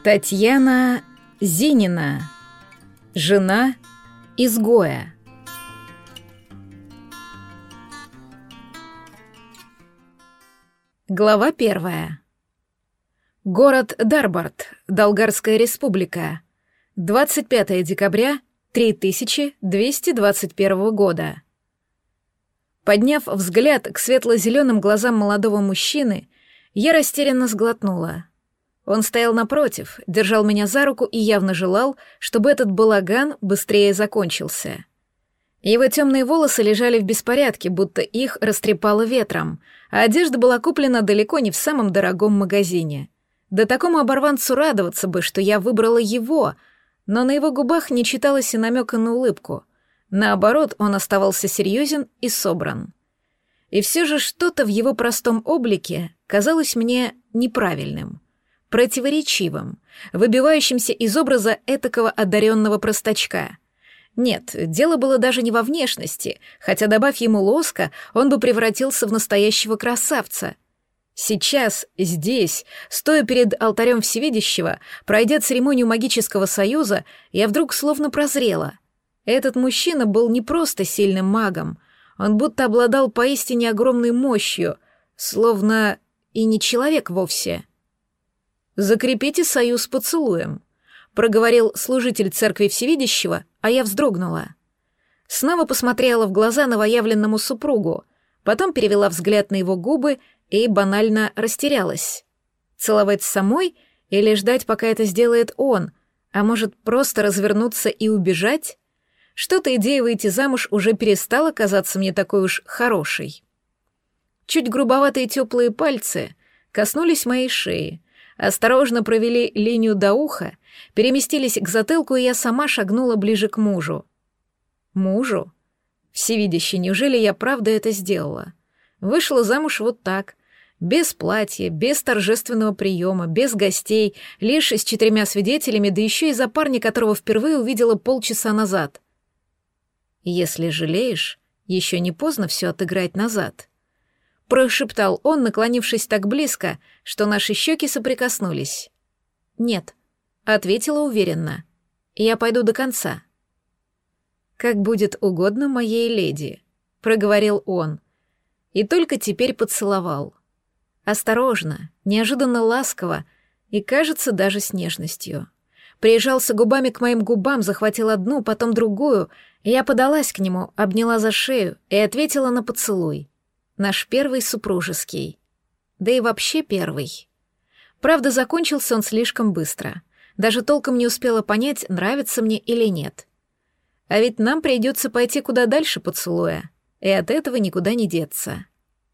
Татьяна Зинина. Жена изгоя. Глава 1. Город Дарбарт, Долгарская республика. 25 декабря 3221 года. Подняв взгляд к светло-зеленым глазам молодого мужчины, я растерянно сглотнула. Он стоял напротив, держал меня за руку и явно желал, чтобы этот балаган быстрее закончился. Его темные волосы лежали в беспорядке, будто их растрепало ветром, а одежда была куплена далеко не в самом дорогом магазине. Да такому оборванцу радоваться бы, что я выбрала его, но на его губах не читалось и намека на улыбку. Наоборот, он оставался серьезен и собран. И все же что-то в его простом облике казалось мне неправильным, противоречивым, выбивающимся из образа этакого одаренного простачка. Нет, дело было даже не во внешности, хотя, добавь ему лоска, он бы превратился в настоящего красавца. Сейчас, здесь, стоя перед алтарем Всевидящего, пройдя церемонию магического союза, я вдруг словно прозрела. Этот мужчина был не просто сильным магом, он будто обладал поистине огромной мощью, словно и не человек вовсе. «Закрепите союз поцелуем», — проговорил служитель церкви Всевидящего, а я вздрогнула. Снова посмотрела в глаза новоявленному супругу, потом перевела взгляд на его губы и банально растерялась. Целовать самой или ждать, пока это сделает он, а может, просто развернуться и убежать? Что-то идея выйти замуж уже перестала казаться мне такой уж хорошей. Чуть грубоватые теплые пальцы коснулись моей шеи, осторожно провели линию до уха, переместились к затылку, и я сама шагнула ближе к мужу. Мужу? Всевидящий, неужели я правда это сделала? Вышла замуж вот так, без платья, без торжественного приема, без гостей, лишь с 4 свидетелями, да еще и за парня, которого впервые увидела полчаса назад. «Если жалеешь, еще не поздно все отыграть назад», — прошептал он, наклонившись так близко, что наши щеки соприкоснулись. «Нет», — ответила уверенно, — «я пойду до конца». «Как будет угодно моей леди», — проговорил он, и только теперь поцеловал. Осторожно, неожиданно ласково и, кажется, даже с нежностью. Прижался губами к моим губам, захватил одну, потом другую, и я подалась к нему, обняла за шею и ответила на поцелуй. Наш первый супружеский. Да и вообще первый. Правда, закончился он слишком быстро. Даже толком не успела понять, нравится мне или нет. А ведь нам придется пойти куда дальше поцелуя, и от этого никуда не деться.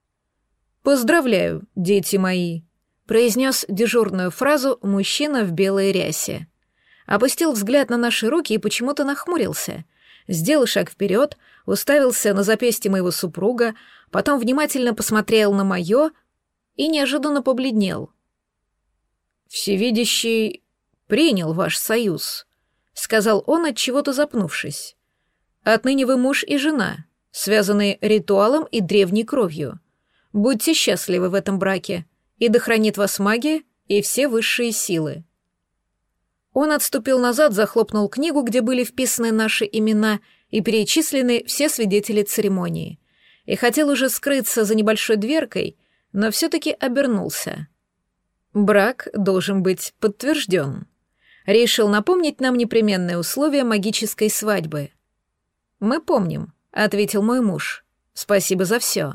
«Поздравляю, дети мои», — произнес дежурную фразу мужчина в белой рясе. Опустил взгляд на наши руки и почему-то нахмурился. Сделал шаг вперед, уставился на запястье моего супруга, потом внимательно посмотрел на мое и неожиданно побледнел. «Всевидящий принял ваш союз», — сказал он, отчего-то запнувшись. «Отныне вы муж и жена, связанные ритуалом и древней кровью. Будьте счастливы в этом браке, и да хранит вас магия и все высшие силы». Он отступил назад, захлопнул книгу, где были вписаны наши имена и перечислены все свидетели церемонии, и хотел уже скрыться за небольшой дверкой, но все-таки обернулся. Брак должен быть подтвержден. Решил напомнить нам непременные условия магической свадьбы. «Мы помним», — ответил мой муж. «Спасибо за все».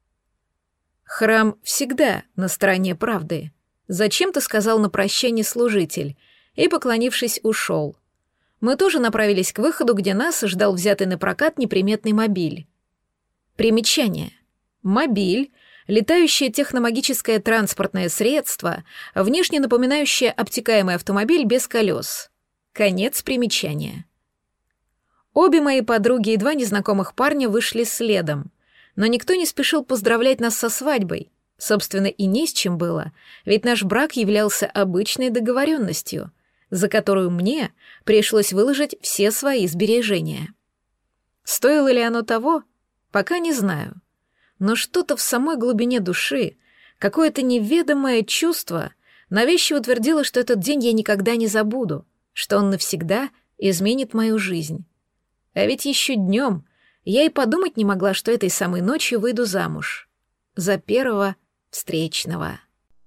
«Храм всегда на стороне правды», — зачем-то сказал на прощание служитель, и, поклонившись, ушел. Мы тоже направились к выходу, где нас ждал взятый на прокат неприметный мобиль. Примечание. Мобиль — летающее техномагическое транспортное средство, внешне напоминающее обтекаемый автомобиль без колес. Конец примечания. Обе мои подруги и 2 незнакомых парня вышли следом, но никто не спешил поздравлять нас со свадьбой. Собственно, и не с чем было, ведь наш брак являлся обычной договоренностью, за которую мне пришлось выложить все свои сбережения. Стоило ли оно того? Пока не знаю. Но что-то в самой глубине души, какое-то неведомое чувство Навязчиво утвердила, что этот день я никогда не забуду, что он навсегда изменит мою жизнь. А ведь еще днем я и подумать не могла, что этой самой ночью выйду замуж. За первого встречного.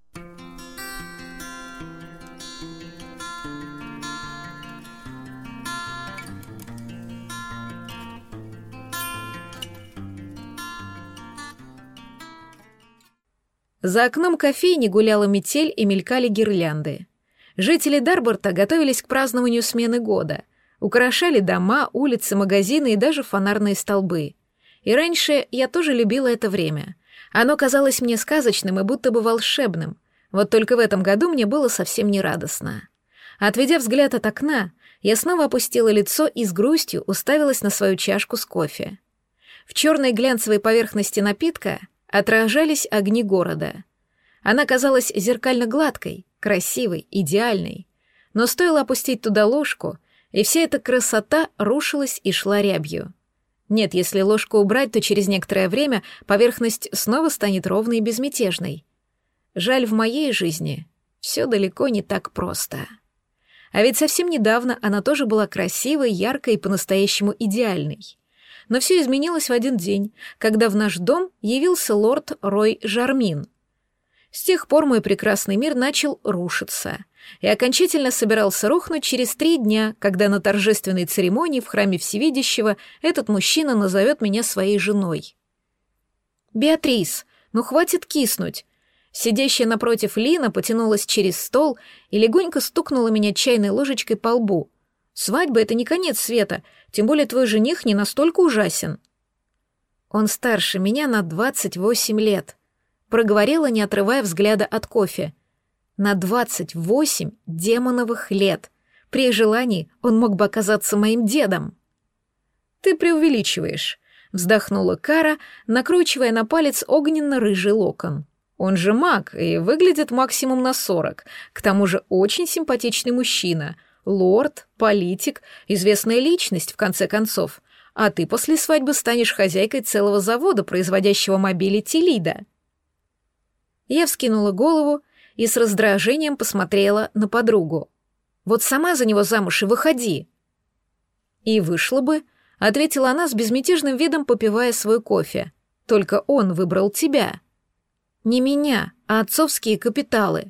За окном кофейни гуляла метель и мелькали гирлянды. Жители Дарборта готовились к празднованию смены года, украшали дома, улицы, магазины и даже фонарные столбы. И раньше я тоже любила это время. Оно казалось мне сказочным и будто бы волшебным. Вот только в этом году мне было совсем не радостно. Отведя взгляд от окна, я снова опустила лицо и с грустью уставилась на свою чашку с кофе. В черной глянцевой поверхности напитка отражались огни города. Она казалась зеркально гладкой, красивой, идеальной. Но стоило опустить туда ложку, и вся эта красота рушилась и шла рябью. Нет, если ложку убрать, то через некоторое время поверхность снова станет ровной и безмятежной. Жаль, в моей жизни все далеко не так просто. А ведь совсем недавно она тоже была красивой, яркой и по-настоящему идеальной. Но все изменилось в один день, когда в наш дом явился лорд Рой Жармин. С тех пор мой прекрасный мир начал рушиться и окончательно собирался рухнуть через 3 дня, когда на торжественной церемонии в храме Всевидящего этот мужчина назовет меня своей женой. «Беатрис, ну хватит киснуть!» Сидящая напротив Лина потянулась через стол и легонько стукнула меня чайной ложечкой по лбу. «Свадьба — это не конец света, тем более твой жених не настолько ужасен». «Он старше меня на 28 лет», — проговорила, не отрывая взгляда от кофе. «На 28 демоновых лет. При желании он мог бы оказаться моим дедом». «Ты преувеличиваешь», — вздохнула Кара, накручивая на палец огненно-рыжий локон. «Он же маг и выглядит максимум на 40, к тому же очень симпатичный мужчина». Лорд, политик, известная личность, в конце концов. А ты после свадьбы станешь хозяйкой целого завода, производящего мобили Телида». Я вскинула голову и с раздражением посмотрела на подругу. «Вот сама за него замуж и выходи». «И вышла бы», — ответила она с безмятежным видом, попивая свой кофе. «Только он выбрал тебя». «Не меня, а отцовские капиталы».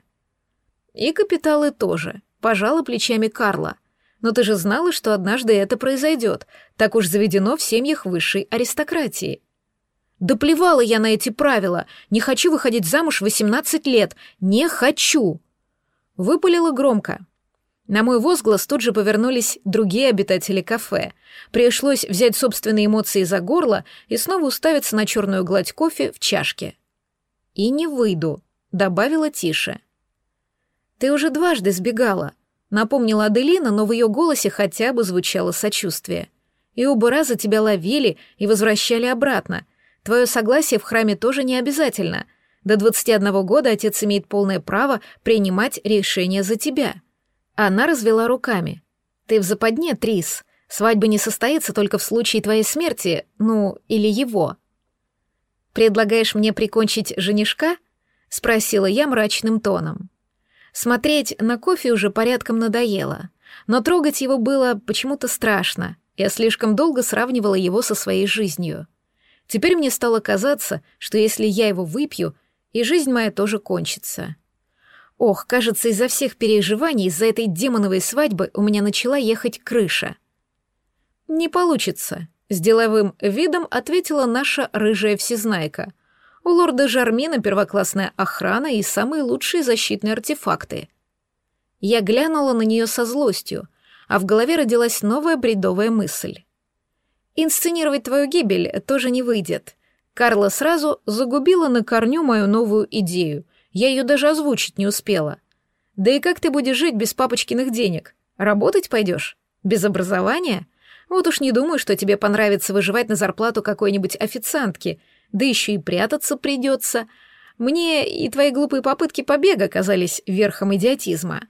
«И капиталы тоже», — пожала плечами Карла. «Но ты же знала, что однажды это произойдет. Так уж заведено в семьях высшей аристократии». «Да плевала я на эти правила. Не хочу выходить замуж в 18 лет. Не хочу!» Выпалила громко. На мой возглас тут же повернулись другие обитатели кафе. Пришлось взять собственные эмоции за горло и снова уставиться на черную гладь кофе в чашке. «И не выйду», — добавила тише. «Ты уже дважды сбегала», — напомнила Аделина, но в ее голосе хотя бы звучало сочувствие. «И оба раза тебя ловили и возвращали обратно. Твое согласие в храме тоже не обязательно. До 21 года отец имеет полное право принимать решения за тебя». Она развела руками. «Ты в западне, Трис. Свадьба не состоится только в случае твоей смерти, ну, или его». «Предлагаешь мне прикончить женишка?» — спросила я мрачным тоном. Смотреть на кофе уже порядком надоело, но трогать его было почему-то страшно. Я слишком долго сравнивала его со своей жизнью. Теперь мне стало казаться, что если я его выпью, и жизнь моя тоже кончится. Ох, кажется, из-за всех переживаний, из-за этой демоновой свадьбы у меня начала ехать крыша. «Не получится», — с деловым видом ответила наша рыжая всезнайка. «У лорда Жармина первоклассная охрана и самые лучшие защитные артефакты». Я глянула на нее со злостью, а в голове родилась новая бредовая мысль. «Инсценировать твою гибель тоже не выйдет». Карла сразу загубила на корню мою новую идею. Я ее даже озвучить не успела. «Да и как ты будешь жить без папочкиных денег? Работать пойдешь? Без образования? Вот уж не думаю, что тебе понравится выживать на зарплату какой-нибудь официантки, да еще и прятаться придется. Мне и твои глупые попытки побега казались верхом идиотизма».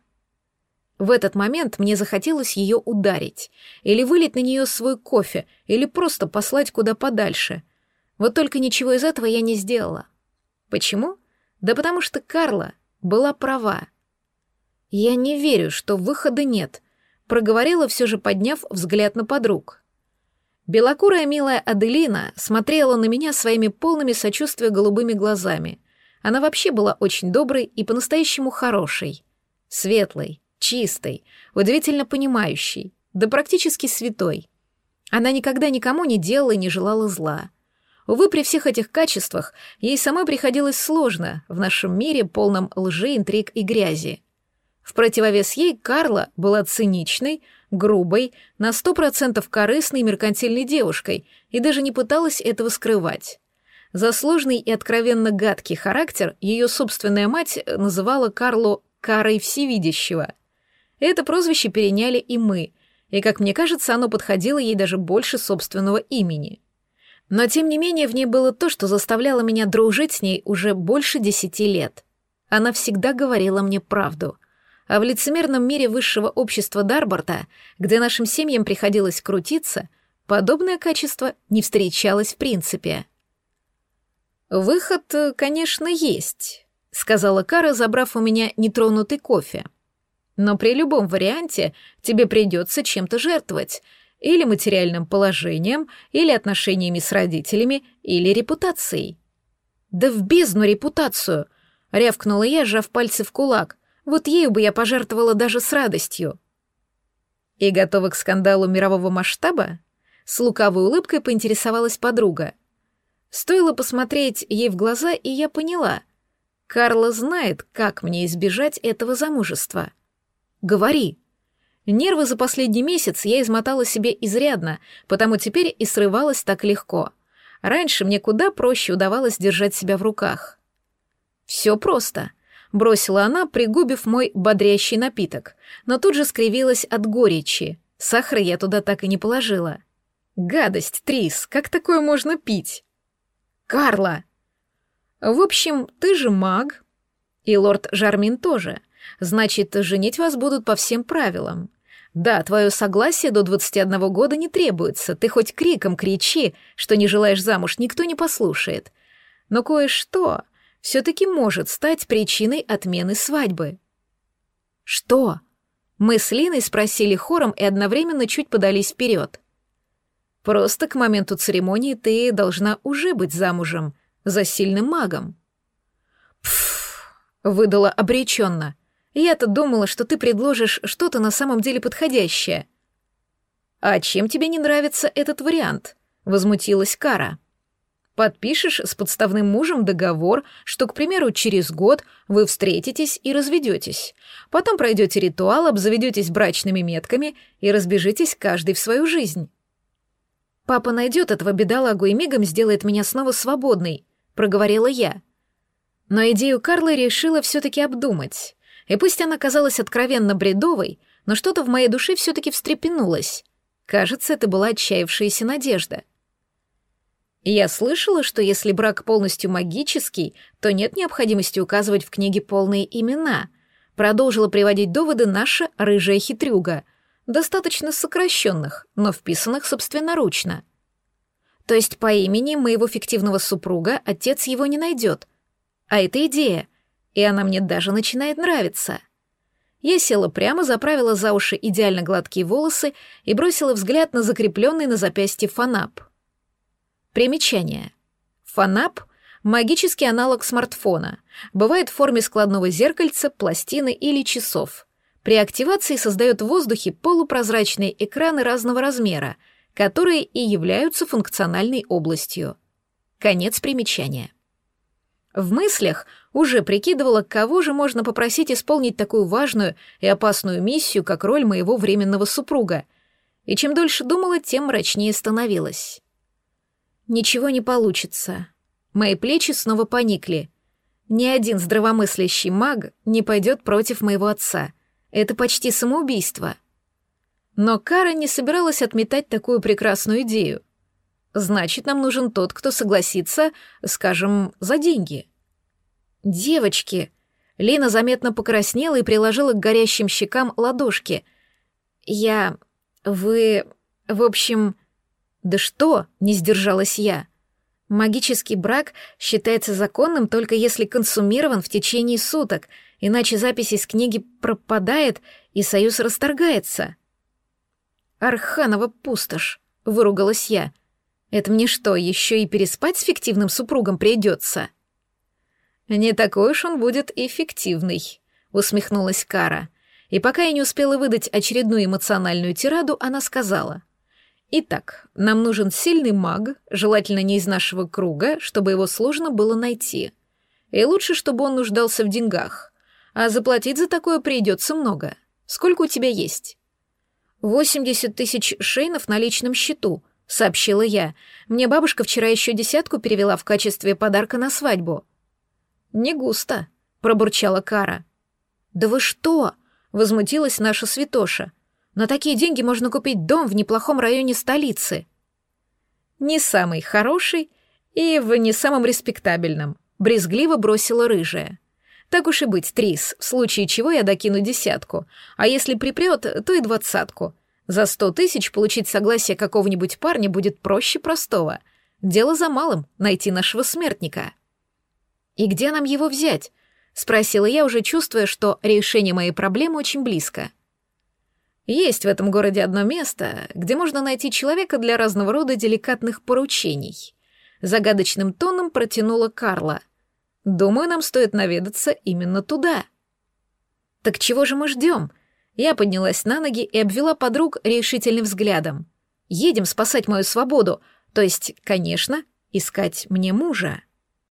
В этот момент мне захотелось ее ударить, или вылить на нее свой кофе, или просто послать куда подальше. Вот только ничего из этого я не сделала. Почему? Да потому что Карла была права. «Я не верю, что выхода нет», — проговорила, все же подняв взгляд на подруг. Белокурая милая Аделина смотрела на меня своими полными сочувствия голубыми глазами. Она вообще была очень доброй и по-настоящему хорошей. Светлой, чистой, удивительно понимающей, да практически святой. Она никогда никому не делала и не желала зла. Увы, при всех этих качествах ей самой приходилось сложно в нашем мире, полном лжи, интриг и грязи. В противовес ей Карла была циничной, грубой, на 100% корыстной и меркантильной девушкой и даже не пыталась этого скрывать. За сложный и откровенно гадкий характер ее собственная мать называла Карлу «Карой всевидящего». Это прозвище переняли и мы, и, как мне кажется, оно подходило ей даже больше собственного имени. Но, тем не менее, в ней было то, что заставляло меня дружить с ней уже больше 10 лет. Она всегда говорила мне правду. А в лицемерном мире высшего общества Дарборта, где нашим семьям приходилось крутиться, подобное качество не встречалось в принципе. «Выход, конечно, есть», — сказала Кара, забрав у меня нетронутый кофе. «Но при любом варианте тебе придется чем-то жертвовать, или материальным положением, или отношениями с родителями, или репутацией». «Да в бездну репутацию!» — рявкнула я, сжав пальцы в кулак. «Вот ею бы я пожертвовала даже с радостью». «И готова к скандалу мирового масштаба?» С лукавой улыбкой поинтересовалась подруга. Стоило посмотреть ей в глаза, и я поняла. Карла знает, как мне избежать этого замужества. «Говори». Нервы за последний месяц я измотала себе изрядно, потому теперь и срывалась так легко. Раньше мне куда проще удавалось держать себя в руках. «Все просто», — бросила она, пригубив мой бодрящий напиток, но тут же скривилась от горечи. Сахара я туда так и не положила. «Гадость, Трис, как такое можно пить?» «Карла!» «В общем, ты же маг, и лорд Жармин тоже. Значит, женить вас будут по всем правилам. Да, твое согласие до 21 года не требуется, ты хоть криком кричи, что не желаешь замуж, никто не послушает. Но кое-что все-таки может стать причиной отмены свадьбы». «Что?» Мы с Линой спросили хором и одновременно чуть подались вперед. «Просто к моменту церемонии ты должна уже быть замужем за сильным магом». «Пф», — выдала обреченно. «Я-то думала, что ты предложишь что-то на самом деле подходящее». «А чем тебе не нравится этот вариант?» — возмутилась Кара. «Подпишешь с подставным мужем договор, что, к примеру, через год вы встретитесь и разведетесь. Потом пройдете ритуал, обзаведетесь брачными метками и разбежитесь каждый в свою жизнь». «Папа найдет этого бедолагу и мигом сделает меня снова свободной», — проговорила я. Но идею Карлы решила все-таки обдумать. И пусть она казалась откровенно бредовой, но что-то в моей душе все-таки встрепенулось. Кажется, это была отчаявшаяся надежда. «Я слышала, что если брак полностью магический, то нет необходимости указывать в книге полные имена», продолжила приводить доводы наша рыжая хитрюга, достаточно сокращенных, но вписанных собственноручно. «То есть по имени моего фиктивного супруга отец его не найдет. А это идея, и она мне даже начинает нравиться». Я села прямо, заправила за уши идеально гладкие волосы и бросила взгляд на закрепленный на запястье фанап. Примечание. Фанап — магический аналог смартфона. Бывает в форме складного зеркальца, пластины или часов. При активации создает в воздухе полупрозрачные экраны разного размера, которые и являются функциональной областью. Конец примечания. В мыслях уже прикидывала, кого же можно попросить исполнить такую важную и опасную миссию, как роль моего временного супруга. И чем дольше думала, тем мрачнее становилась. Ничего не получится. Мои плечи снова поникли. Ни один здравомыслящий маг не пойдет против моего отца. Это почти самоубийство. Но Кара не собиралась отметать такую прекрасную идею. Значит, нам нужен тот, кто согласится, скажем, за деньги. «Девочки!» Лина заметно покраснела и приложила к горящим щекам ладошки. «Вы... в общем...» «Да что?» — не сдержалась я. Магический брак считается законным только если консумирован в течение суток, иначе запись из книги пропадает, и союз расторгается. «Арханова пустошь», — выругалась я. «Это мне что, еще и переспать с фиктивным супругом придется?» «Не такой уж он будет эффективный», — усмехнулась Кара. И пока я не успела выдать очередную эмоциональную тираду, она сказала: «Итак, нам нужен сильный маг, желательно не из нашего круга, чтобы его сложно было найти. И лучше, чтобы он нуждался в деньгах. А заплатить за такое придется много. Сколько у тебя есть?» 80 тысяч шейнов на личном счету», — сообщила я. «Мне бабушка вчера еще 10 перевела в качестве подарка на свадьбу». «Не густо», — пробурчала Кара. «Да вы что?» — возмутилась наша святоша. «На такие деньги можно купить дом в неплохом районе столицы». «Не самый хороший и в не самом респектабельном», — брезгливо бросила рыжая. «Так уж и быть, Трис, в случае чего я докину 10, а если припрет, то и 20. За 100 тысяч получить согласие какого-нибудь парня будет проще простого. Дело за малым — найти нашего смертника». «И где нам его взять?» — спросила я, уже чувствуя, что решение моей проблемы очень близко. «Есть в этом городе одно место, где можно найти человека для разного рода деликатных поручений», — загадочным тоном протянула Карла. «Думаю, нам стоит наведаться именно туда». «Так чего же мы ждем?» Я поднялась на ноги и обвела подруг решительным взглядом. «Едем спасать мою свободу, то есть, конечно, искать мне мужа».